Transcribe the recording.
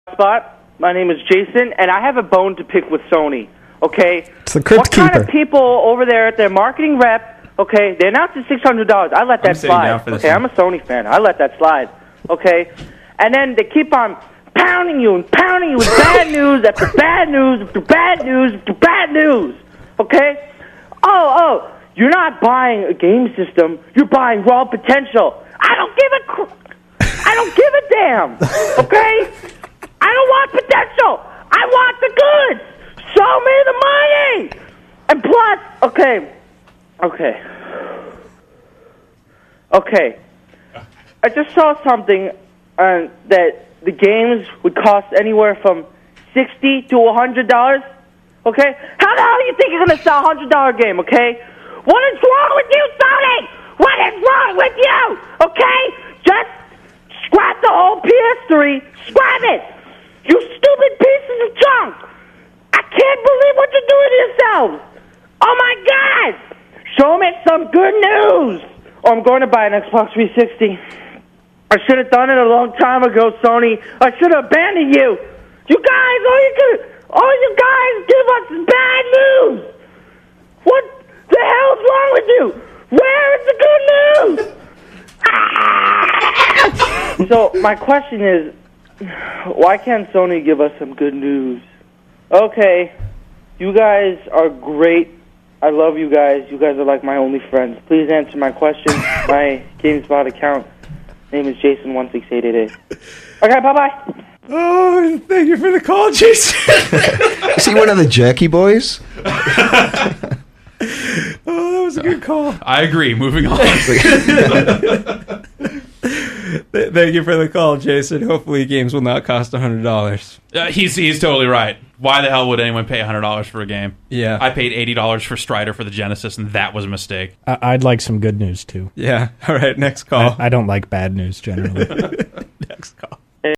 Spot. My name is Jason, and I have a bone to pick with Sony. Okay, it's the Crypt Keeper. What kind of people over there at their marketing rep? Okay, they announced it $600. I let that slide. Okay, I'm a Sony fan. I let that slide. Okay, and then they keep on pounding you with bad news after bad news after bad news after bad news. Okay, oh, you're not buying a game system. You're buying raw potential. I don't give a damn. Okay, I don't want potential. I want the goods. Show me the money. And plus, okay. I just saw something that the games would cost anywhere from $60 to $100. Okay, how the hell do you think you're gonna sell a $100 game? Okay, what is wrong with you, Sony? What is wrong with you? Okay, just scrap the whole PS3. Scrap it. You stupid pieces of junk. I can't believe what you're doing to yourselves. Oh my God! Show me some good news. Oh, I'm going to buy an Xbox 360. I should have done it a long time ago, Sony. I should have abandoned you. You guys, all you guys give us is bad news. What the hell's wrong with you? Where is the good news? So my question is, why can't Sony give us some good news? Okay, you guys are great. I love you guys. You guys are like my only friends. Please answer my question. My GameSpot account name is Jason16888. Okay, bye-bye. Oh, thank you for the call, Jason. Is he one of the Jackie Boys? Oh, that was a good call. I agree. Moving on. Thank you for the call, Jason. Hopefully games will not cost $100. He's totally right. Why the hell would anyone pay $100 for a game? Yeah. I paid $80 for Strider for the Genesis, and that was a mistake. I'd like some good news, too. Yeah. All right, next call. I don't like bad news, generally.